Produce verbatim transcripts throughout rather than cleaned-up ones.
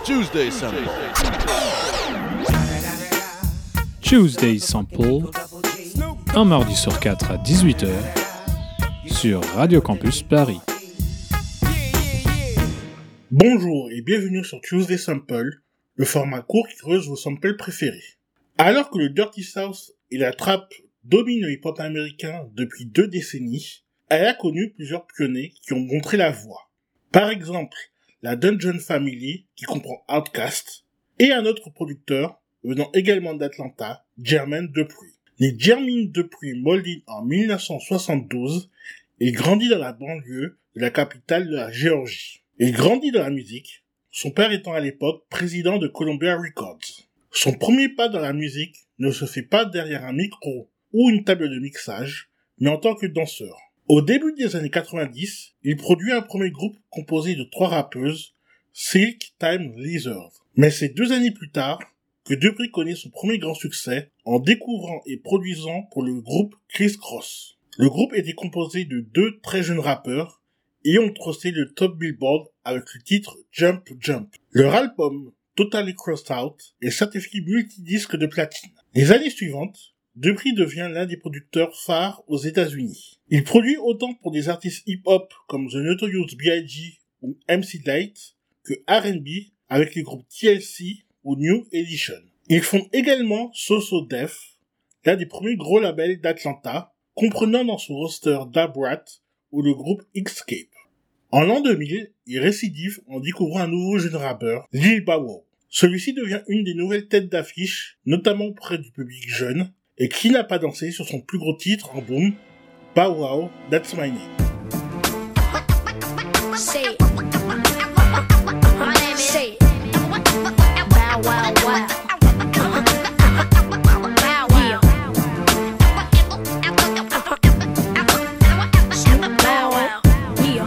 Tuesday Sample. Tuesday Sample, un mardi sur quatre à dix-huit heures sur Radio Campus Paris. Bonjour et bienvenue sur Tuesday Sample, le format court qui creuse vos samples préférés. Alors que le Dirty South et la trap dominent le hip-hop américain depuis deux décennies, elle a connu plusieurs pionniers qui ont montré la voie. Par exemple, la Dungeon Family, qui comprend Outkast, et un autre producteur, venant également d'Atlanta, Jermaine Dupri. Né Jermaine Dupri Mauldin en dix-neuf cent soixante-douze, il grandit dans la banlieue de la capitale de la Géorgie. Il grandit dans la musique, son père étant à l'époque président de Columbia Records. Son premier pas dans la musique ne se fait pas derrière un micro ou une table de mixage, mais en tant que danseur. Au début des années quatre-vingt-dix, il produit un premier groupe composé de trois rappeuses, Silk Time Lizard. Mais c'est deux années plus tard que Dupri connaît son premier grand succès en découvrant et produisant pour le groupe Criss Cross. Le groupe était composé de deux très jeunes rappeurs et ont tracé le top Billboard avec le titre Jump Jump. Leur album Totally Crossed Out est certifié multidisque de platine. Les années suivantes, Dupri devient l'un des producteurs phares aux États-Unis. Il produit autant pour des artistes hip-hop comme The Notorious B I G ou M C Lyte que R and B avec les groupes T L C ou New Edition. Ils font également So So Def, l'un des premiers gros labels d'Atlanta, comprenant dans son roster Dab Rat ou le groupe Xscape. En l'an deux mille, il récidive en découvrant un nouveau jeune rappeur, Lil Bow Wow. Celui-ci devient une des nouvelles têtes d'affiche, notamment auprès du public jeune, et qui n'a pas dansé sur son plus gros titre en boom, Bow Wow, That's My Name. Say it. My name is Say it. Bow wow wow. Bow wow. Bow wow. Yeah.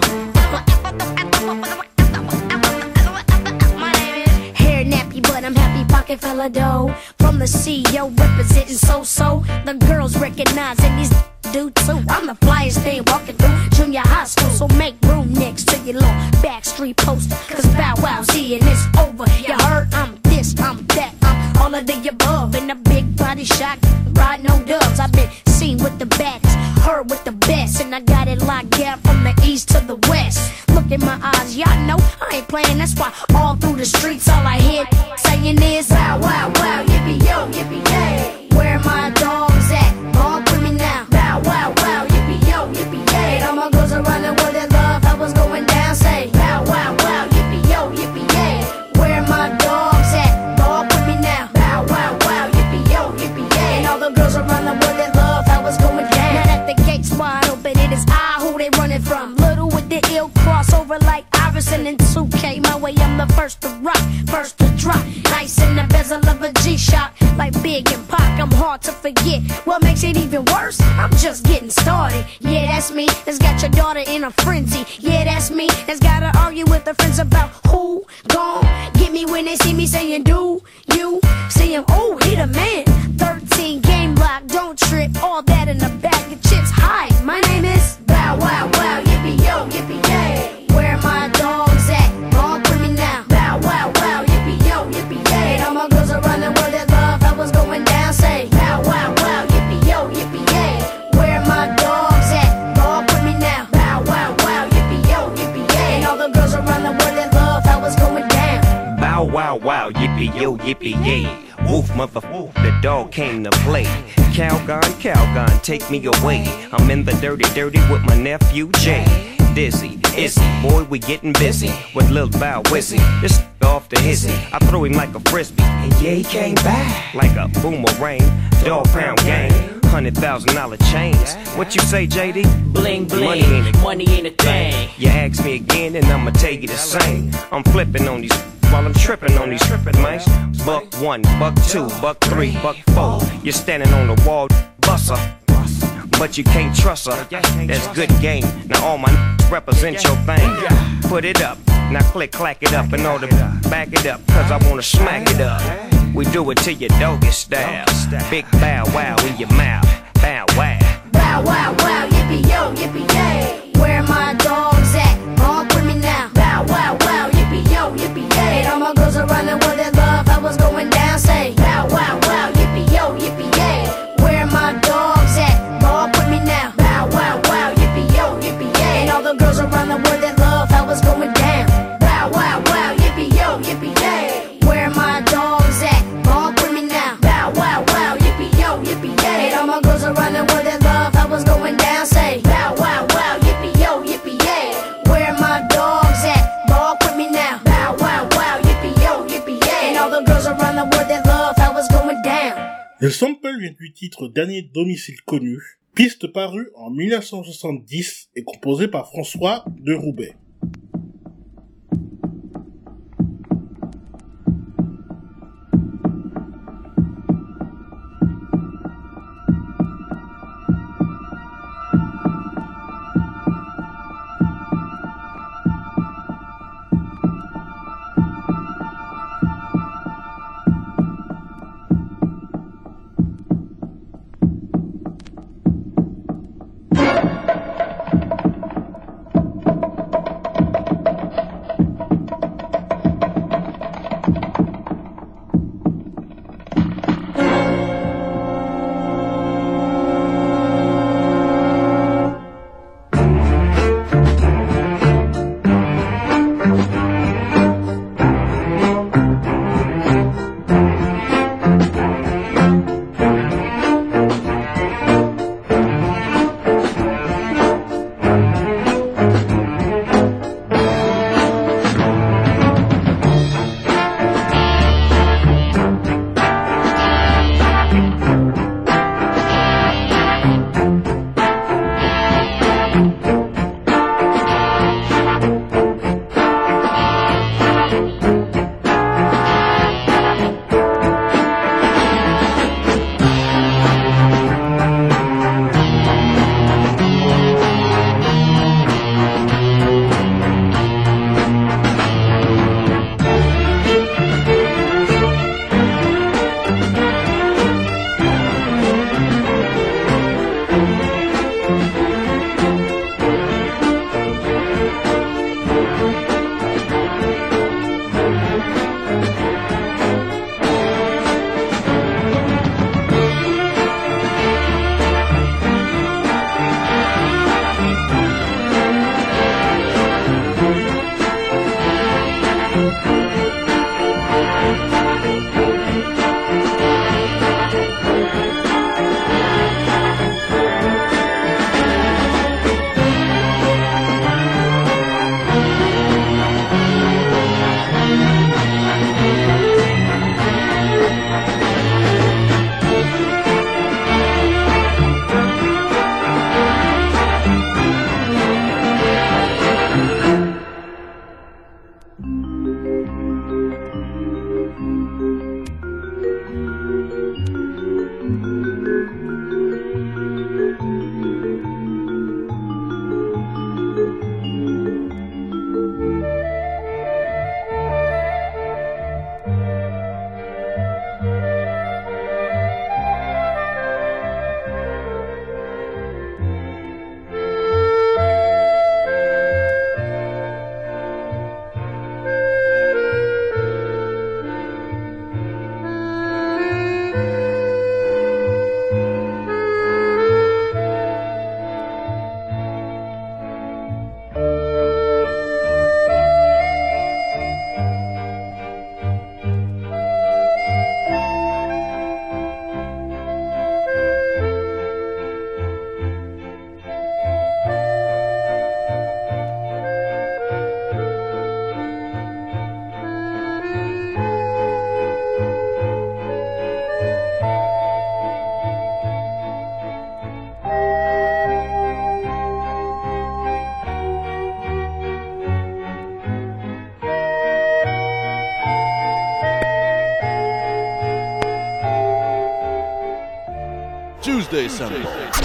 My name is Hair nappy, but I'm happy pocket fella dough. From the C E O representing so-so, the girls recognizing these do too. I'm the flyest thing walking through junior high school, so make room next to your little backstreet poster, cause Bow Wow's here and it's over. You heard I'm this, I'm that, I'm all of the above. In a big body shot, ride no dubs. I've been seen with the baddest, heard with the best, and I got it locked down from the east to the west. Look in my eyes, y'all know I ain't playing. That's why all through the streets all I hear saying is Bow Wow Wow, yippee yo, yippee yay. Where my dogs at? All with me now. Bow Wow Wow, yippee yo, yippee yay. All my girls around the world that love how was going down. Say Bow Wow Wow, yippee yo, yippee yay. Where my dogs at? All with me now. Bow Wow Wow, yippee yo, yippee yay. And all the girls around the world that love how was going down. Now that the gates wide open, it is I who they running from. Little with the ill crossover like Iverson and two K. My way, I'm the first to rock, first to drop. Nice in the bezel of a G-Shock, like Big and Pac. I'm hard to forget. What makes it even worse? I'm just getting started. Yeah, that's me. That's got your daughter in a frenzy. Yeah, that's me. That's gotta argue with her friends about who gon' get me when they see me saying, do you see him? Oh, he the man. thirteen game lock, don't trip. All that in a bag of chips. Hi, my name is Bow Wow Wow, yippee yo, yippee yay. Where my dogs at? All with me now. Bow Wow Wow, yippee yo, yippee yay. All my girls around the world that love how was going down. Say Bow Wow Wow, yippee yo, yippee yay. Where my dogs at? All with me now. Bow Wow Wow, yippee yo, yippee yay. And all the girls around the world that love how was going down. Bow wow wow, yippee yo, yippee yay. Woof mother woof, the dog came to play. Calgon, Calgon, take me away. I'm in the dirty, dirty with my nephew Jay. Dizzy, Izzy, boy, we getting busy with Lil Bow Wizzy. This off the hizzy, I threw him like a frisbee, and yeah, he came back like a boomerang. Dog pound gang, hundred thousand dollar chains. What you say, J D? Bling bling, money ain't a, money ain't a thing. You ask me again, and I'ma tell you the same. I'm flipping on these while I'm tripping on these tripping mice. Buck one, buck two, buck three, buck four. You're standing on the wall, busser. But you can't trust her, that's good game. Now all my n***s represent your thing. Put it up, now click, clack it up in order back it up, cause I wanna smack it up. We do it to your doggy style. Big bow wow in your mouth, bow wow. Bow wow wow, yippee yo, yippee yay. Where my dogs at? All with me now. Bow wow wow, yippee yo, yippee yay. And all my girls around Le sample vient du titre Dernier domicile connu, piste parue en mille neuf cent soixante-dix et composée par François de Roubaix. Tuesday Sample.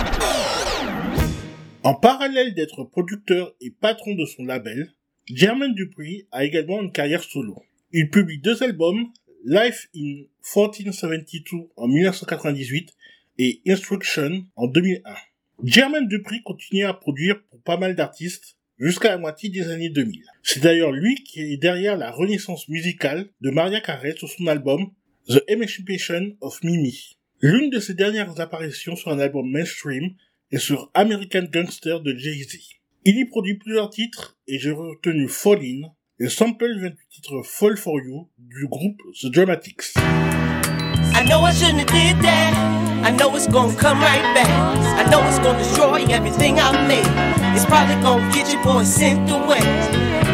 En parallèle d'être producteur et patron de son label, Jermaine Dupri a également une carrière solo. Il publie deux albums, Life in mille quatre cent soixante-douze en mille neuf cent quatre-vingt-dix-huit et Instruction en deux mille un. Jermaine Dupri continue à produire pour pas mal d'artistes jusqu'à la moitié des années deux mille. C'est d'ailleurs lui qui est derrière la renaissance musicale de Mariah Carey sur son album The Emancipation of Mimi. L'une de ses dernières apparitions sur un album mainstream est sur American Gangster de Jay-Z. Il y produit plusieurs titres et j'ai retenu Fall In. Le sample vient du titre Fall For You du groupe The Dramatics. I know I shouldn't have did that. I know it's gonna come right back. I know it's gonna destroy everything I made. It's probably gonna get your boy sent away.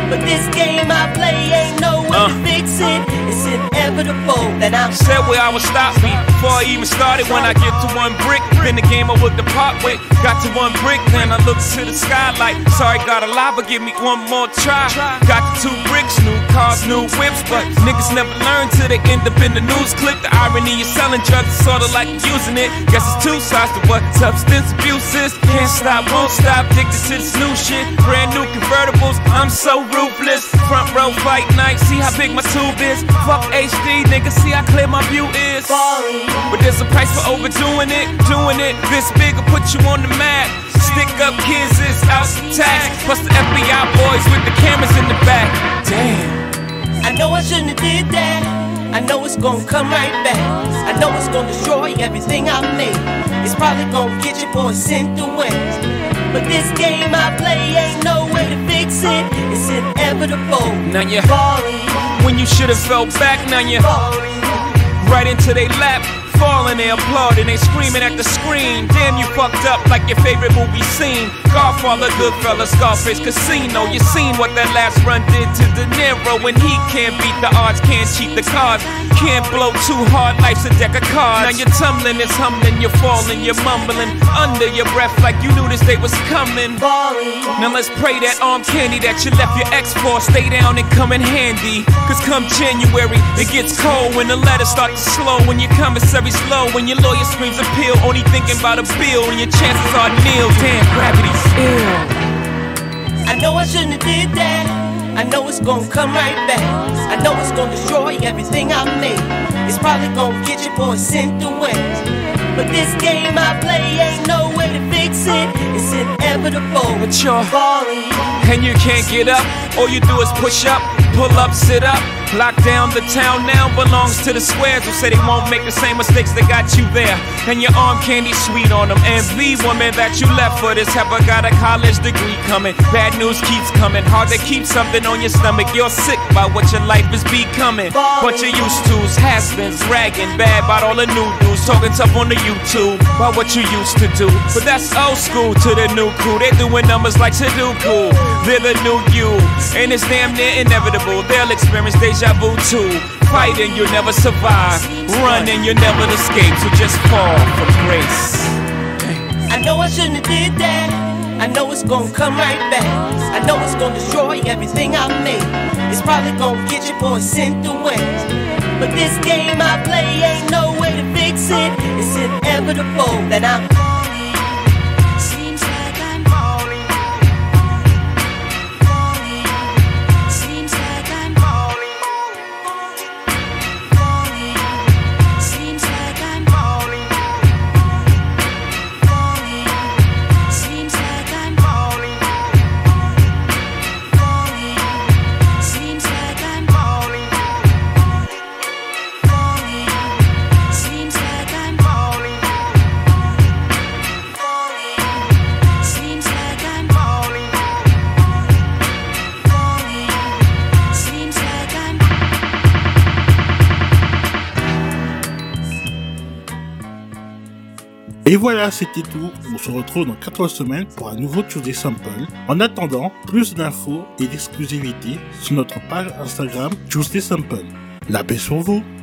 But this game I play ain't no way uh. to fix it. It's inevitable that I'm said where I would stop me before I even started. When I get to one brick, then the game I would depart with. Got to one brick, then I look to the skylight. Sorry, gotta lie, but give me one more try. Got the two bricks, new cars, new whips, but niggas never learn till they end up in the news clip. The irony is selling drugs is sorta like using it. Guess it's two sides to what substance abuse is. Can't stop, won't stop, addicted to this new shit. Brand new convertibles, I'm so ruthless. Front row fight night, see how big my tube is. Fuck H D, nigga, see how clear my view is. But there's a price for overdoing it. Doing it this big will put you on the map. Stick up kids is out the tax. Plus the F B I boys with the cameras in the back. Damn. I know I shouldn't have did that. I know it's gonna come right back. I know it's gonna destroy everything I made. It's probably gonna get your boy sent away. But this game I play ain't no way to fix it. It's inevitable. Now you falling when you should have fell back. Now you falling right into their lap. Falling, they applauding, they screaming at the screen. Damn, you fucked up like your favorite movie scene. Godfather, Goodfellas, Scarface, Casino. You seen what that last run did to De Niro. When he can't beat the odds, can't cheat the cards, can't blow too hard, life's a deck of cards. Now you're tumbling, it's humbling, you're falling, you're mumbling under your breath like you knew this day was coming. Now let's pray that arm candy that you left your ex for stay down and come in handy. Cause come January, it gets cold when the letters start to slow. When your commissary slow, when your lawyer screams appeal, only thinking about a bill, and your chances are nil. Damn, gravity's ill. I know I shouldn't have did that. I know it's gonna come right back. I know it's gonna destroy everything I made. It's probably gonna get your boy sent away. But this game I play ain't no way to fix it. It's inevitable. But you're falling, and you can't get up. All you do is push up, pull up, sit up. Lock down the town now belongs to the squares who say they won't make the same mistakes that got you there. And your arm candy sweet on them. And the woman that you left for this heifer got a college degree coming. Bad news keeps coming. Hard to keep something on your stomach. You're sick by what your life is becoming. Bunch of used tos, has-beens, bragging bad about all the new dudes. Talking tough on the YouTube about what you used to do. But that's old school to the new crew. They doing numbers like Sudoku. They're the new you. And it's damn near inevitable. They'll experience deja vu too. Fight and you'll never survive. Run and you'll never escape. So just fall from grace. I know I shouldn't have did that. I know it's gonna come right back. I know it's gonna destroy everything I made. It's probably gonna get your boy sent away. But this game I play ain't no way to fix it. It's inevitable that I'm Et voilà, c'était tout. On se retrouve dans quatre semaines pour un nouveau Tuesday Sample. En attendant, plus d'infos et d'exclusivité sur notre page Instagram Tuesday Sample. La paix sur vous!